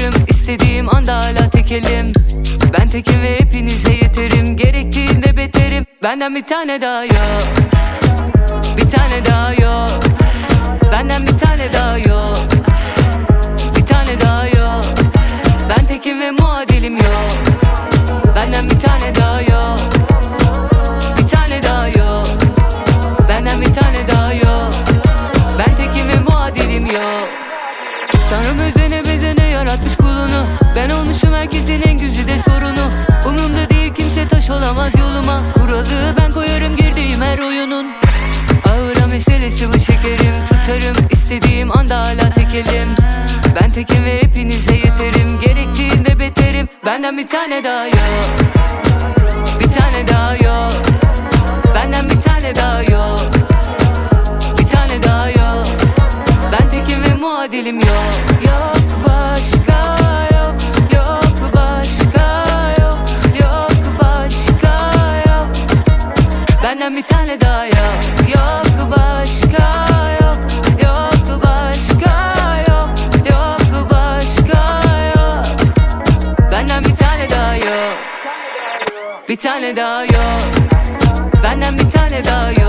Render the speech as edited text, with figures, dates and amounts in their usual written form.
tutarım, istediğim anda hala tekelim. Ben tekim ve hepinize yeterim, gerektiğinde beterim. Benden bir tane daha yok, bir tane daha yok. Benden bir tane daha yok, bir tane daha yok. Ben tekim ve muadilim yok. Benden bir tane daha yok, bir tane daha yok. Benden bir tane daha yok. Ben tekim ve muadilim yok. Tanrım özene bezene yaratmış kulunu. Ben olmuşum herkesin en güzide sorunu. Umurumda değil, kimse taş olamaz yoluma. Kuralı ben koyarım girdiğim her oyunun. Ağıra meselesi bu, şekerim. Tutarım, istediğim anda hala tekelim. Ben tekim ve hepinize yeterim, gerektiğinde beterim. Benden bir tane daha yok, bir tane daha yok. Benden bir tane daha yok, bir tane daha yok. Ben tekim ve muadilim yok. Yok başka yok, yok başka yok, yok başka yok. Benden bir tane daha yok, yok başka yok, yok başka yok, yok başka yok. Benden bir tane daha yok, bir tane daha yok. Benden bir tane daha yok.